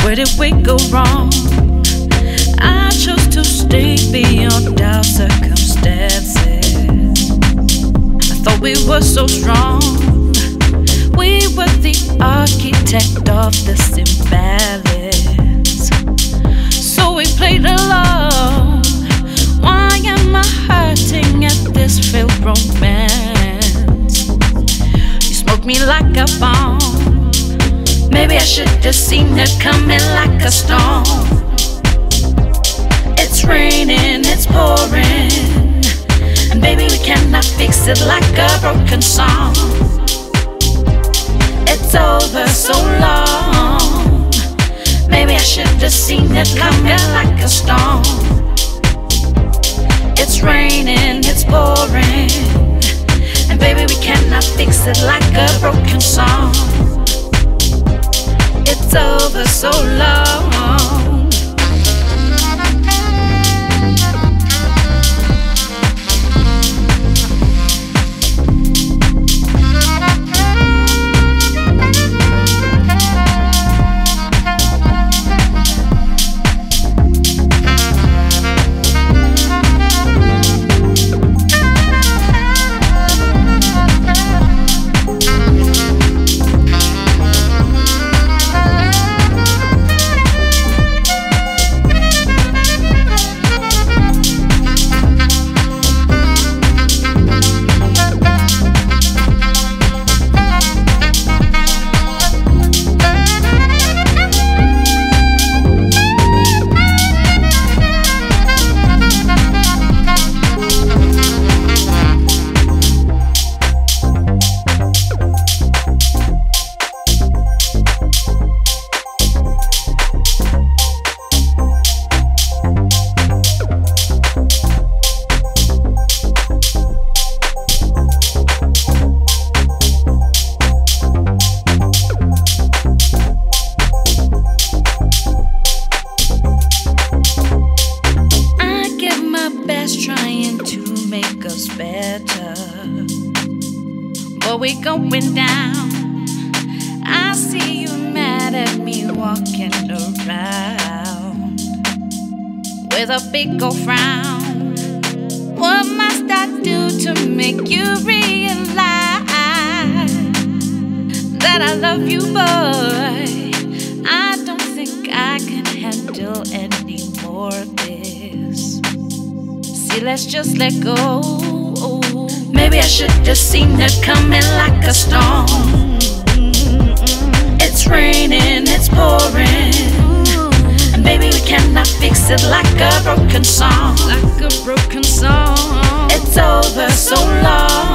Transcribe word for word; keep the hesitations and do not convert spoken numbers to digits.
Where did we go wrong? I chose to stay beyond our circumstances. I thought we were so strong. We were the architect of this imbalance. So we played along. Why am I hurting at this failed romance? You smoked me like a bomb. Maybe I should have seen it coming like a storm. It's raining, it's pouring, and baby we cannot fix it like a broken song. It's over so long. Maybe I should have seen it coming like a storm. It's raining, it's pouring, and baby we cannot fix it like a broken song. It's over so long. Trying to make us better, but we going down. I see you mad at me walking around with a big old frown. What must I do to make you realize that I love you, boy? I don't think I can handle any more of this. Let's just let go. Maybe I should have seen it coming like a storm. It's raining, it's pouring, and baby we cannot fix it like a broken song. Like a broken song. It's over so long.